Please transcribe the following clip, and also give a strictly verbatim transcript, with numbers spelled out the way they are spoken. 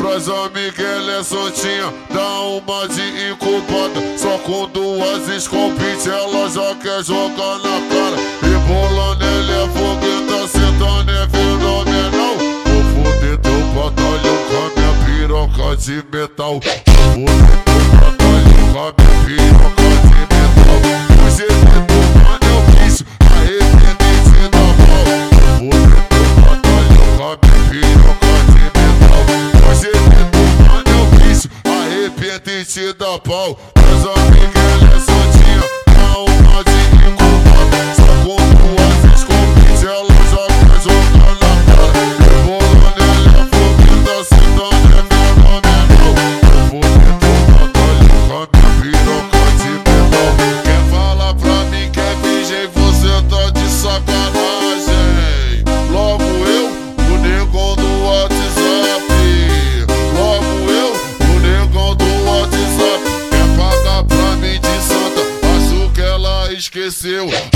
Pras amigas ela é soltinha, dá uma de incubada. Só com duas escopite ela já quer jogar na cara. Rebolando ela é fogueta, sentando é fenomenal. Vou foder teu batalhão com a minha piroca de metal. Vou foder teu batalhão com a minha piroca de metal. Você tentou, mano, eu quis, arrependente da pau. Vou foder teu batalhão com a minha piroca de metal. Você tentou, mano, eu quis, arrependente da pau. Mas a amiga ela é soltinha, dá uma de incubada. Só com duas escopites ela já quer jogar na cara. Rebolando ela é fogueta, sentando é fenomenal. Vou foder teu batalhão com a minha piroca de metal. Quer falar pra mim que é virgem, você tá de sacanagem. Logo eu, o negão do WhatsApp. Logo eu, o negão do WhatsApp. Quer pagar pra mim de santa, acho que ela esqueceu.